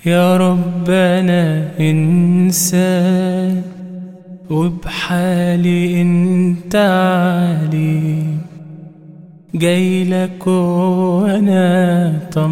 يا رب أنا إنسان وبحالي أنت عالم، جايلك وأنا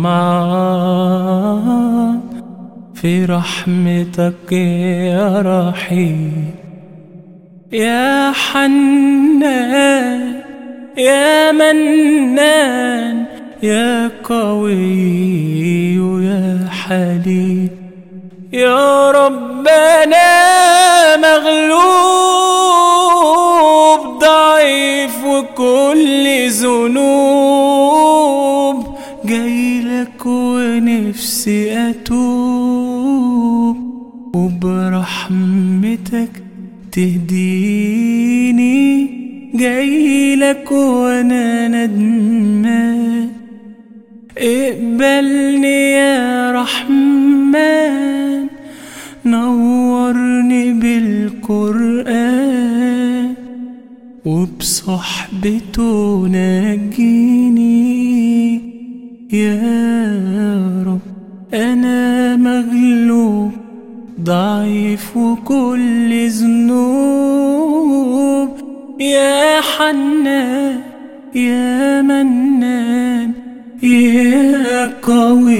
طمعان في رحمتك يا رحيم. يا حنان يا منان يا قوي يا حليم، يا رب أنا مغلوب ضعيف وكل ذنوب، جايلك ونفسي أتوب وبرحمتك تهديني، جايلك وانا ندمان. اقبلني يا رحمن، نورني بالقرآن وبصحبته نجيني. يا رب أنا مغلوب ضعيف وكل ذنوب، يا حنان يا منان يا قوي